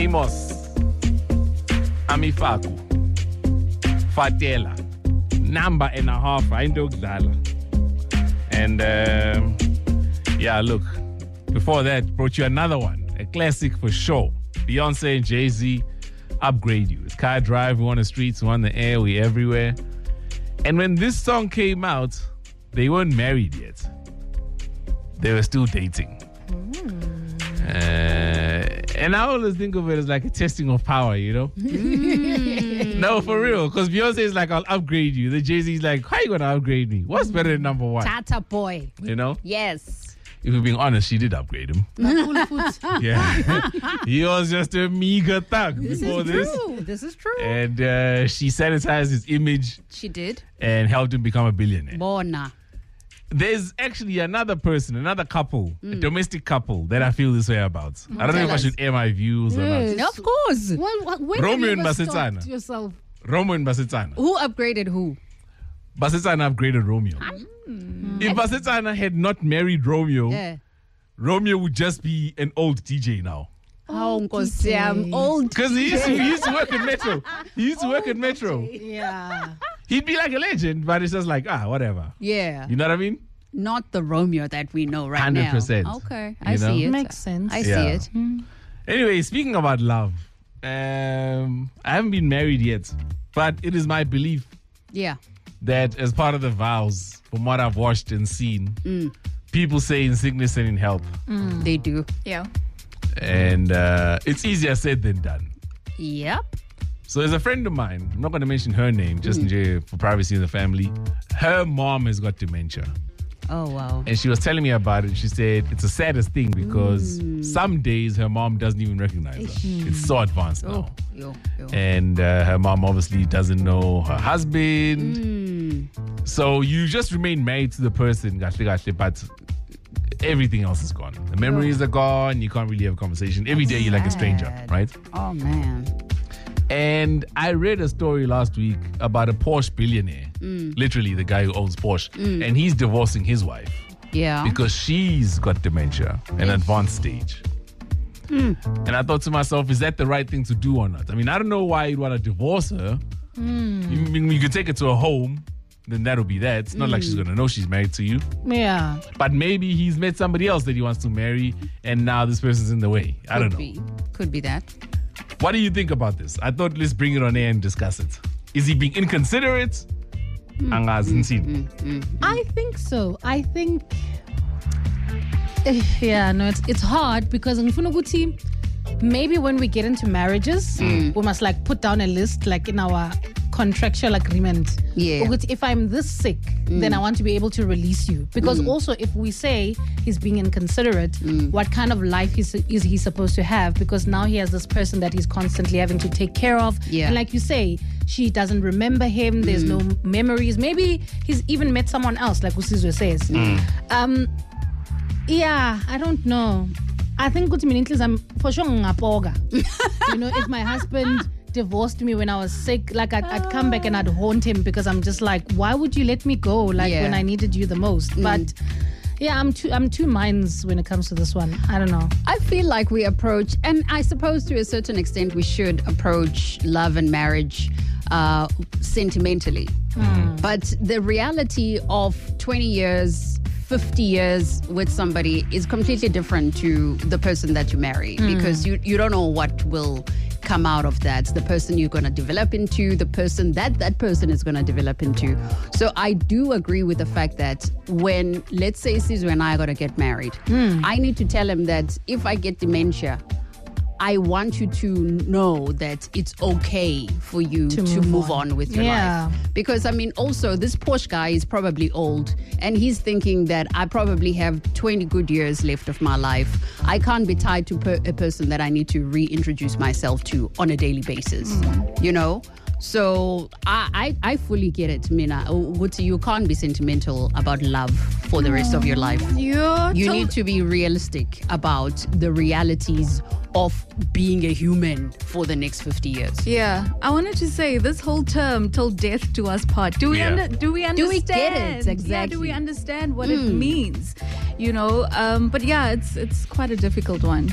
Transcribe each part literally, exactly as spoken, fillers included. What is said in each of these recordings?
Amos, Amifaku, Fatela, number and a half, I know Gdala. And um, yeah, look, before that, brought you another one, a classic for sure. Beyonce and Jay-Z, Upgrade You. It's Car Drive, we on the streets, we on the air, we everywhere. And when this song came out, they weren't married yet. They were still dating. Mm. Uh, and I always think of it as like a testing of power, you know? Mm. No, for real. Because Beyonce is like, I'll upgrade you. The Jay-Z is like, how are you going to upgrade me? What's better than number one? Tata boy. You know? Yes. If we're being honest, she did upgrade him. Yeah. He was just a meager thug this before is this. True. This is true. And uh, she sanitized his image. She did. And helped him become a billionaire. Bona. There's actually another person, another couple, mm. a domestic couple that I feel this way about. Mm. I don't know if us. I should air my views yes. or not. No, of course. Well, when Romeo and Basetsana. Yourself? Romeo and Basetsana. Who upgraded who? Basetsana upgraded Romeo. Mm. If Basetsana had not married Romeo, yeah. Romeo would just be an old D J now. Oh, because I'm old. Because he, he used to work at Metro. He used to work at Metro. Yeah. He'd be like a legend, but it's just like, ah, whatever. Yeah. You know what I mean? Not the Romeo that we know right one hundred percent. now. Okay. I you know? see it. Makes sense. I yeah. see it. Mm. Anyway, speaking about love, um, I haven't been married yet, but it is my belief yeah. that as part of the vows, from what I've watched and seen, mm. people say in sickness and in health. Mm. They do. Yeah. And uh, it's easier said than done. Yep. So there's a friend of mine, I'm not going to mention her name, just mm. for privacy in the family. Her mom has got dementia. Oh, wow. And she was telling me about it. She said it's the saddest thing because mm. some days her mom doesn't even recognize her. Mm. It's so advanced oh. now. Yo, yo. And uh, her mom obviously doesn't know her husband. Mm. So you just remain married to the person, but everything else is gone. The memories oh. are gone. You can't really have a conversation. Every day you're like a stranger, right? Oh, man. And I read a story last week about a Porsche billionaire, mm. literally the guy who owns Porsche, mm. and he's divorcing his wife. Yeah. Because she's got dementia, an advanced stage. Mm. And I thought to myself, is that the right thing to do or not? I mean, I don't know why you'd want to divorce her. Mm. You, you, you could take her to a home, then that'll be that. It's not mm. like she's going to know she's married to you. Yeah. But maybe he's met somebody else that he wants to marry, and now this person's in the way. I Could don't know. Be. Could be that. What do you think about this? I thought let's bring it on air and discuss it. Is he being inconsiderate? Mm, mm, mm, mm, I think so. I think, yeah, no, it's, it's hard because maybe when we get into marriages, mm. we must like put down a list like in our contractual agreement. Yeah. If I'm this sick, mm. then I want to be able to release you. Because mm. also if we say he's being inconsiderate, mm. what kind of life is, is he supposed to have? Because now he has this person that he's constantly having to take care of. Yeah. And like you say, she doesn't remember him. There's mm. no memories. Maybe he's even met someone else, like Usizwe says. Mm. Um, yeah, I don't know. I think I'm for sure ngapoga. You know, if my husband divorced me when I was sick, like I'd, I'd come back and I'd haunt him because I'm just like, why would you let me go like yeah. when I needed you the most? Mm. But yeah, I'm two I'm two minds when it comes to this one. I don't know. I feel like we approach, and I suppose to a certain extent we should approach love and marriage uh, sentimentally. Mm. But the reality of twenty years, fifty years with somebody is completely different to the person that you marry mm. because you, you don't know what will come out of that. The person you're going to develop into, the person that that person is going to develop into. So I do agree with the fact that when, let's say Sizwe and I are going to get married, mm. I need to tell him that if I get dementia, I want you to know that it's okay for you to, to move, move on. on with your yeah. life. Because, I mean, also, this Porsche guy is probably old and he's thinking that I probably have twenty good years left of my life. I can't be tied to per- a person that I need to reintroduce myself to on a daily basis, mm. you know? So I, I, I fully get it, Mina. You can't be sentimental about love for the rest of your life. Yeah, you to- need to be realistic about the realities of being a human for the next fifty years. Yeah. I wanted to say this whole term, till death do us part. Do we, yeah. under, do we understand? Do we get it? Exactly. Yeah, do we understand what mm. it means? You know, um, but yeah, it's it's quite a difficult one.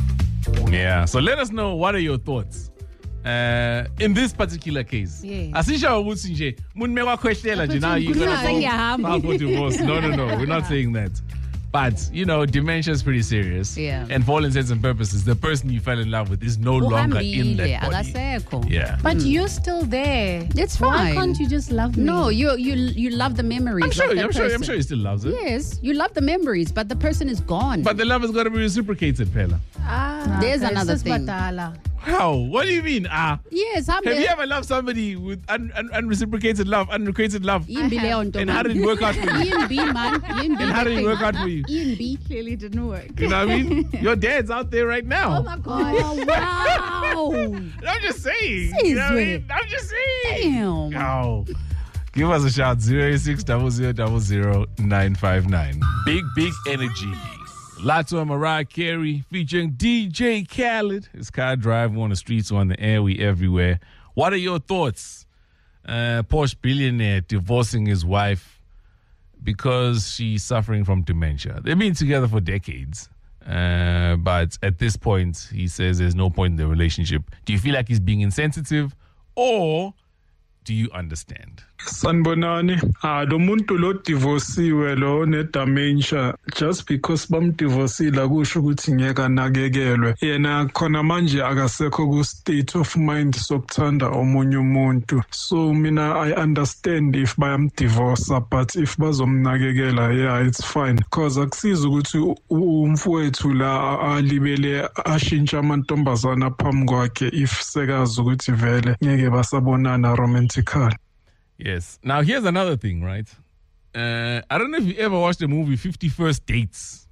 Yeah. So let us know, what are your thoughts uh, in this particular case? Yeah. Asisha ukuthi nje munme kwakhwehlela nje now you Kukhuluma gonna sengiyahamba. go file for divorce. No, no, no. We're not saying that. But, you know, dementia is pretty serious. Yeah. And for all intents and purposes, the person you fell in love with is no longer in Uhambile, that body. akasekho. Yeah. But you're still there. It's Why fine. can't you just love me? No, you you you love the memories. I'm sure, of that I'm sure, I'm person. sure he still loves it. Yes, you love the memories, but the person is gone. But the love has got to be reciprocated, Pella. Ah, There's okay, another sis thing. Badala. How? What do you mean? Ah. yes, I'm Have you ever loved somebody with un- un- unreciprocated love, unrequited love? Yimbi leyo nto, And man. how did it work out for you? Yimbi, man. Yimbi. And how did it work out for you? Yimbi. Clearly didn't work. You know what I mean? Your dad's out there right now. Oh my God. Oh, wow. I'm just saying. You know what I Sizwe. mean? I'm just saying. Damn. Oh. Give us a shout, zero eight six zero zero zero zero nine five nine. Big, big energy. Lato and Mariah Carey featuring D J Khaled. It's Car Drive on the streets, on the air, we everywhere. What are your thoughts? Uh, Porsche billionaire divorcing his wife because she's suffering from dementia. They've been together for decades. Uh, but at this point, he says there's no point in the relationship. Do you feel like he's being insensitive, or do you understand? Sanbonani, ah, lo muntu lo divorciwe lo ne dementia, just because bamdivorcile akusho ukuthi ngeke anakekelwe. Yena khona manje akasekho ku state of mind sokuthanda omunye umuntu. So mina I understand if bayamdivorce, but if bazomnakekela, yeah, it's fine. Because akusiza ukuthi umfowethu la alibele ashintsha amantombazana phambi kwakhe if sekazi ukuthi vele ngeke basabonana romantically. Yes. Now, here's another thing, right? Uh, I don't know if you ever watched the movie fifty First Dates.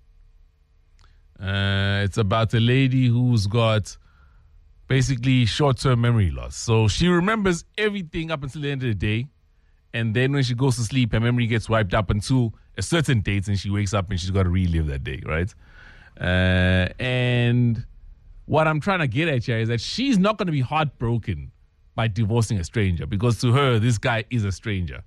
Uh, it's about a lady who's got basically short-term memory loss. So she remembers everything up until the end of the day. And then when she goes to sleep, her memory gets wiped up until a certain date, and she wakes up and she's got to relive that day, right? Uh, and what I'm trying to get at here is that she's not going to be heartbroken by divorcing a stranger, because to her, this guy is a stranger.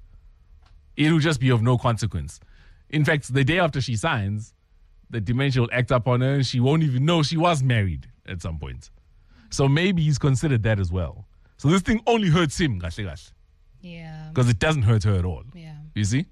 It'll just be of no consequence. In fact, the day after she signs, the dementia will act up on her and she won't even know she was married at some point. So maybe he's considered that as well. So this thing only hurts him, because Yeah. it doesn't hurt her at all. Yeah. You see?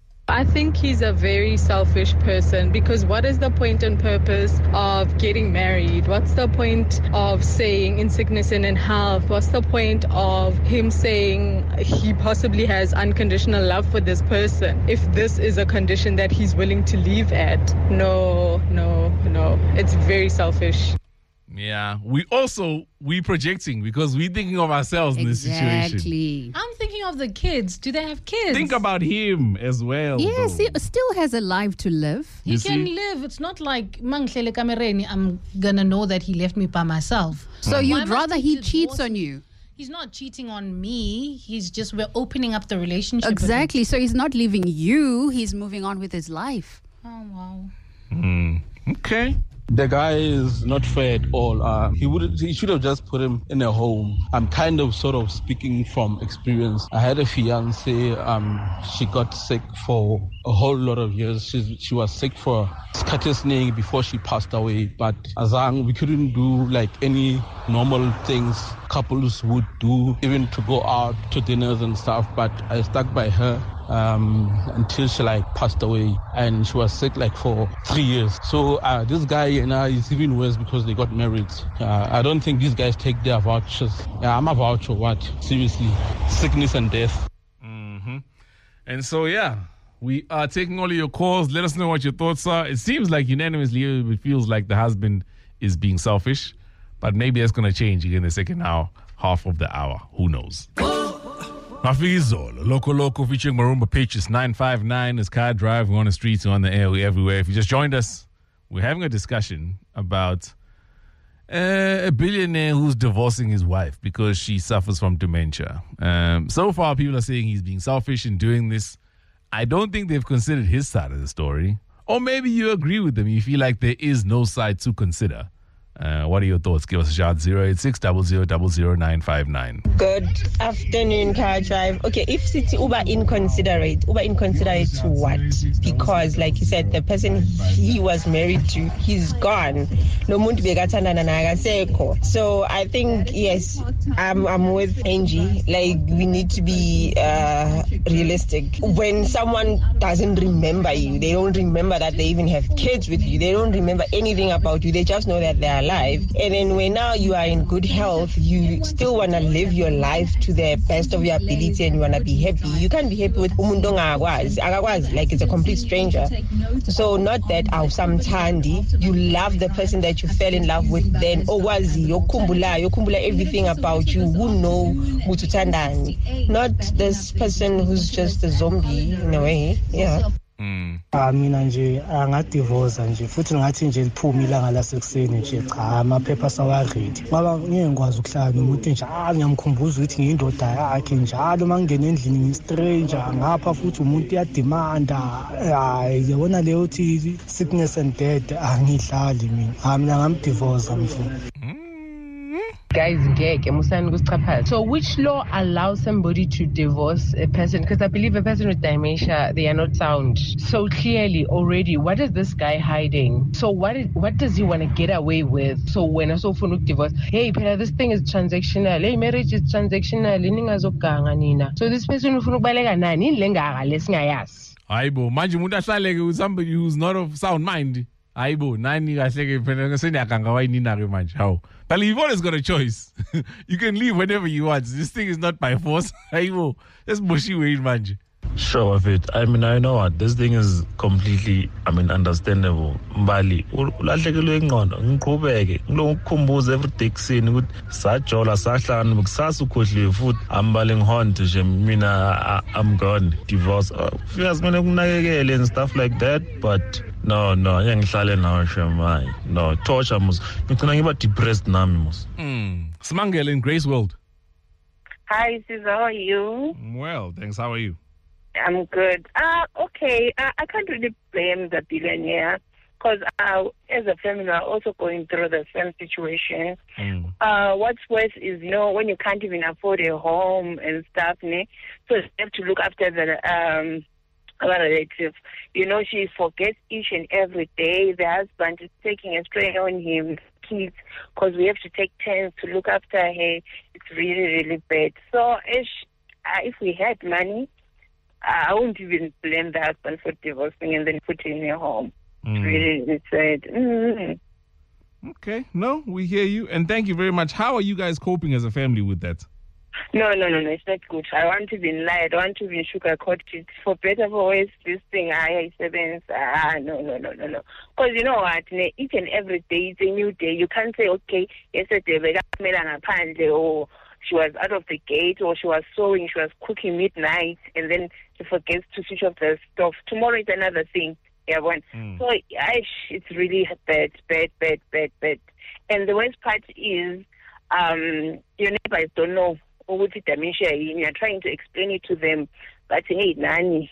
I think he's a very selfish person, because what is the point and purpose of getting married? What's the point of saying in sickness and in health? What's the point of him saying he possibly has unconditional love for this person if this is a condition that he's willing to leave at? No, no, no. It's very selfish. Yeah. We also, we projecting because we're thinking of ourselves in this situation. Exactly. I'm thinking of the kids. Do they have kids? Think about him as well. Yes, though. he still has a life to live. He You can see? live. It's not like Manglele Kamereni, I'm gonna know that he left me by myself. So Why you'd must rather he he divorce cheats on me? you. He's not cheating on me. He's just, we're opening up the relationship. Exactly. So he's not leaving you. He's moving on with his life. Oh, wow. Mm. Okay. The guy is not fair at all. Uh, he would he should have just put him in a home. I'm kind of sort of speaking from experience. I had a fiance. Um, she got sick for a whole lot of years. She she was sick for scatisning before she passed away. But Azang, we couldn't do like any normal things couples would do, even to go out to dinners and stuff. But I stuck by her. Um, until she like passed away, and she was sick like for three years. So uh, this guy and I is even worse because they got married. Uh, I don't think these guys take their vouchers. Yeah, I'm a voucher. What? Seriously, sickness and death. Mm-hmm. And so yeah, we are taking all of your calls. Let us know what your thoughts are. It seems like unanimously it feels like the husband is being selfish, but maybe that's going to change in the second hour, half of the hour. Who knows? Mafizolo, Loco Loco featuring Marumba Patriots nine five nine is Car Drive. We're on the streets, we're on the air, we're everywhere. If you just joined us, we're having a discussion about uh, a billionaire who's divorcing his wife because she suffers from dementia. Um, so far, people are saying he's being selfish in doing this. I don't think they've considered his side of the story. Or maybe you agree with them. You feel like there is no side to consider. Uh, what are your thoughts? Give us a shout. zero eight six zero zero zero zero nine five nine. Good afternoon, Car Drive. Okay, if City Uber inconsiderate, Uber inconsiderate to what? Because, like you said, the person he was married to, he's gone. No muntu bekathanda nakasekho. So I think, yes, I'm, I'm with Angie. Like, we need to be uh, realistic. When someone doesn't remember you, they don't remember that they even have kids with you, they don't remember anything about you, they just know that they're alive. And then when now you are in good health, you still want to live your life to the best of your ability and you want to be happy. You can't be happy with umuntu ongakwazi. Akakwazi, like it's a complete stranger. So not that awusamthandi, you love the person that you fell in love with, then owazi yokhumbula yokhumbula everything about you, who know ukuthi uthandani. Not this person who's just a zombie in a way. Yeah. Mm. Ah mina nje angadivorce nje futhi ngathi nje liphuma ilanga lasekuseni nje cha amaphepha sawaready ngoba ngeke ngikwazi ukuhlala nomuntu nje ah ngiyamkhumbuza ukuthi ngiyindoda yakhe njalo mangena endlini ngistranger ngapha futhi umuntu uyademanda hayi yabona leyo uthi sickness and death angidlali mina ah mina ngamdivorce mfowethu. Guys, so which law allows somebody to divorce a person? Because I believe a person with dementia, they are not sound. So clearly already, what is this guy hiding? So what is, what does he want to get away with? So when I saw for divorce, hey, Peter, this thing is transactional. Hey, marriage is transactional. So this person who Aibo, manje umuntu ahlale with somebody who's not of sound mind. Aibo, nani kahleke phela ngeseni akanga wayinina ke manje. How? But you've always got a choice. You can leave whenever you want. This thing is not by force. Aibo, that's bushy way manje. Sure of it. I mean, I know what this thing is completely, I mean, understandable. Mbali, ulahlekelwe ingqondo, ngiqhubeke, ngikukhumbuza every day kuseni ukuthi sajola sahlanu kusasa ukhohliwe futhi ambale ngihonto nje mina I'm gone, divorce. Fika mina kunakekele and stuff like that, but no, no, ngihlale nawe shemai. No, torture mus. Ngicina ngiba depressed nami mus. Mm. Smangele in Grace World. Hi, sis, how are you? Well, thanks. How are you? I'm good. Uh, okay, uh, I can't really blame the billionaire because uh, as a family, we're also going through the same situation. Mm. Uh, what's worse is, you know, when you can't even afford a home and stuff, ne? So you have to look after the um, relative. You know, she forgets each and every day. The husband is taking a strain on him, kids, because we have to take turns to look after her. It's really, really bad. So if, uh, if we had money, I wouldn't even blame the husband for divorcing and then putting her home. Mm. Really, really sad. Mm. Okay, no, we hear you, and thank you very much. How are you guys coping as a family with that? No, no, no, no, it's not good. I want to be lie. I don't want to be sugarcoat it. For better for worse, this thing, I seven. Ah, no, no, no, no, no. Because you know what? Each and every day, it's a new day. You can't say, okay, yesterday, or she was out of the gate, or she was sewing, she was cooking midnight, and then she forgets to switch off the stove. Tomorrow is another thing. Yeah, one. Mm. So I, it's really bad, bad, bad, bad, bad. And the worst part is, um, your neighbors don't know what dementia is. You're trying to explain it to them, but hey, nani,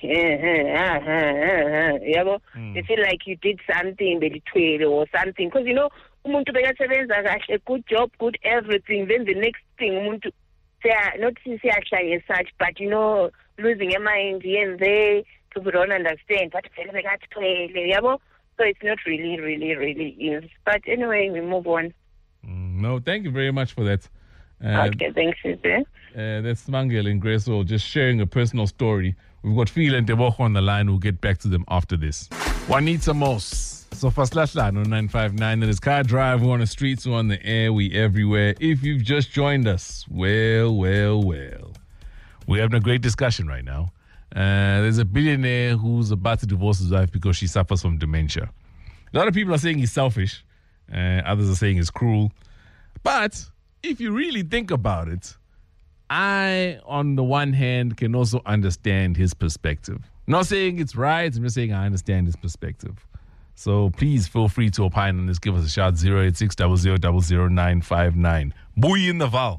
you know, they feel like you did something, or something, because you know. Umuntu bekasebenza kahle, good job, good everything. Then the next thing, umuntu, not siyashaya as such, but you know, losing your mind here and there, people don't understand. But so it's not really, really, really is. But anyway, we move on. Mm, no, thank you very much for that. Uh, okay, thanks, sister. Uh, that's Mangel in Gracewell just sharing a personal story. We've got Phil and Tebogo on the line. We'll get back to them after this. Juanita Mos. So for Slashline on nine five nine, it is Car Drive. We're on the streets, we're on the air, we everywhere. If you've just joined us, well, well, well. We're having a great discussion right now. Uh, there's a billionaire who's about to divorce his wife because she suffers from dementia. A lot of people are saying he's selfish. Uh, others are saying he's cruel. But if you really think about it, I, on the one hand, can also understand his perspective. I'm not saying it's right. I'm just saying I understand his perspective. So please feel free to opine on this. Give us a shout, zero eight six zero zero zero zero nine five nine. Boy in the Val.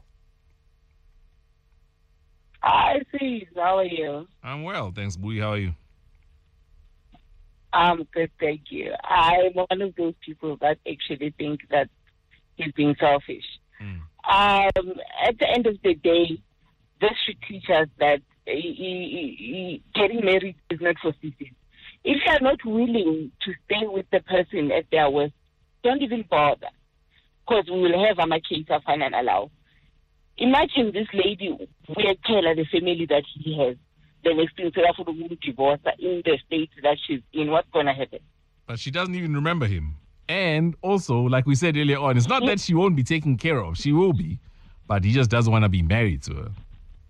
Hi, Steve. How are you? I'm well, thanks, Boy. How are you? I'm good, thank you. I'm one of those people that actually think that he's being selfish. Mm. Um, at the end of the day, this should teach us that he, he, he, getting married is not for sissies. If you are not willing to stay with the person at their worst, don't even bother, because we will have a case of final allow. Imagine this lady, we tell her the family that he has, the next thing for the divorce in the state that she's in. What's going to happen? But she doesn't even remember him. And also, like we said earlier on, it's not that she won't be taken care of. She will be. But he just doesn't want to be married to her.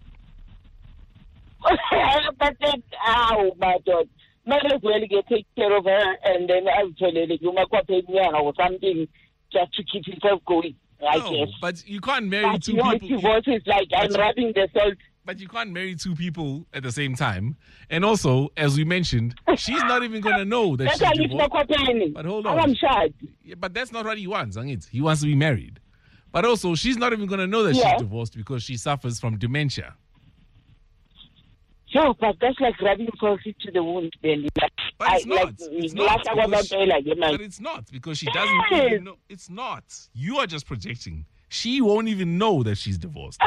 But then, oh my God. Might as well get take care of her and then I'll tell her you might pay me or something just to keep himself going. I no, guess. But you can't marry but two you people. Divorce is like I'm you, rubbing the salt. But you can't marry two people at the same time. And also, as we mentioned, she's not even going to know that That's she's divorced. But hold on. I'm shy. Yeah, but that's not what he wants. He wants to be married. But also, she's not even going to know that yeah. she's divorced because she suffers from dementia. No, but that's like rubbing salt to the wound. Then, like, but it's I, not. Like, it's not because she, like, but it's not because she doesn't yes. even know. It's not. You are just projecting. She won't even know that she's divorced.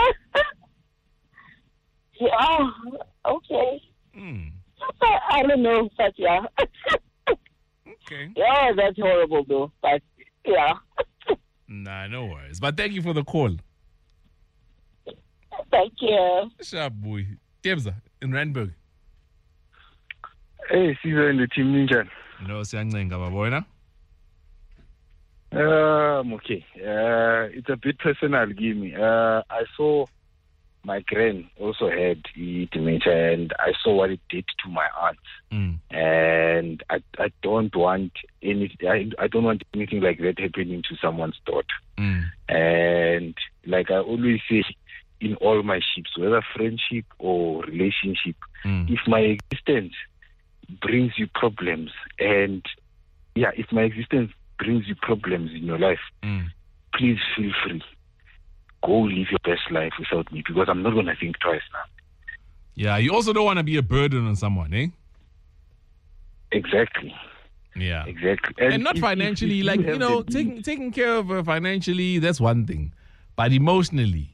Yeah, okay. Mm. I don't know, but yeah. Okay. Yeah, that's horrible though, but yeah. Nah, no worries. But thank you for the call. Thank you. Sharp boy. Tebza in Randburg. Hey, Caesar and the team ninja. No, siyancenga babona. Um, okay. Uh, it's a bit personal, give me. Uh, I saw my grand also had dementia, and I saw what it did to my aunt. Mm. And I, I don't want any, I, I don't want anything like that happening to someone's daughter. Mm. And like I always say, in all my ships, whether friendship or relationship, mm. if my existence brings you problems, and yeah, if my existence brings you problems in your life, mm. please feel free. Go live your best life without me, because I'm not going to think twice now. Yeah, you also don't want to be a burden on someone, eh? Exactly. Yeah. Exactly. And, and not if, financially, if, if like, you, you know, taking taking care of her financially, that's one thing. But emotionally,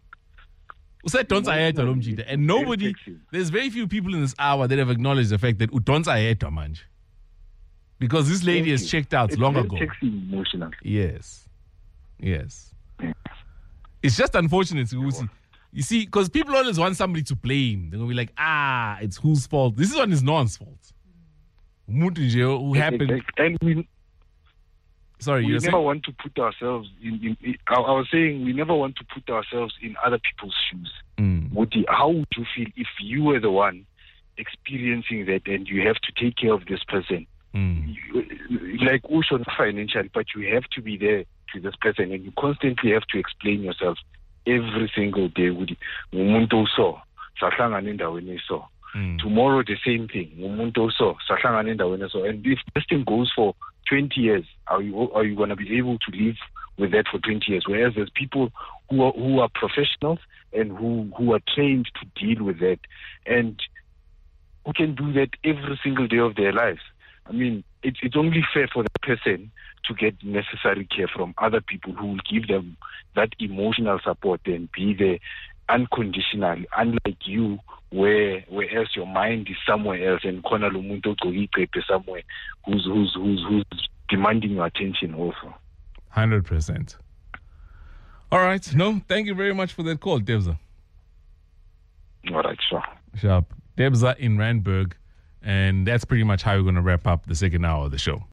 and nobody, there's very few people in this hour that have acknowledged the fact that udonsa yedwa manje. Because this lady has checked out it's long very ago. Emotional. Yes. Yes. It's just unfortunate to see. You see, because people always want somebody to blame. They're going to be like, ah, it's whose fault? This is one is Non's fault. Who happened. And we, Sorry, we you never saying? want to put ourselves in, in, in I, I was saying we never want to put ourselves in other people's shoes. Mm. Would you, how would you feel if you were the one experiencing that and you have to take care of this person? Mm. You, like Usho, financial, but you have to be there to this person, and you constantly have to explain yourself every single day. Umuntu so, sahlangana endaweni so. Tomorrow the same thing. Umuntu so, sahlangana endaweni so. And if this thing goes for twenty years, are you are you going to be able to live with that for twenty years? Whereas there's people who are who are professionals and who who are trained to deal with that, and who can do that every single day of their lives. I mean, it's it's only fair for the person to get necessary care from other people who will give them that emotional support and be there unconditionally, unlike you, where whereas your mind is somewhere else and khona lo muntu ogcoke somewhere who's who's who's who's demanding your attention also. one hundred percent. All right. No, thank you very much for that call, Debza. All right, sure. Sharp. Debza in Randburg. And that's pretty much how we're going to wrap up the second hour of the show.